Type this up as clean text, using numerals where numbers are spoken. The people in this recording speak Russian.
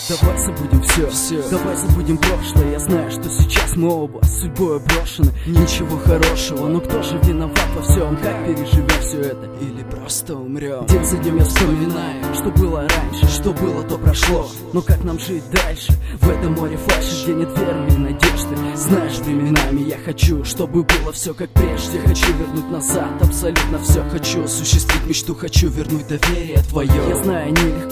Давай забудем все, давай забудем прошлое. Я знаю, что сейчас мы оба с судьбой брошены. Ничего хорошего, но кто же виноват во всем? Как переживем все это? Или просто умрем? День за днем я вспоминаю, что было раньше. Что было, то прошло, но как нам жить дальше? В этом море фальши, где нет веры и надежды. Знаешь, временами я хочу, чтобы было все как прежде. Хочу вернуть назад абсолютно все. Хочу осуществить мечту, хочу вернуть доверие твое. Я знаю, нелегко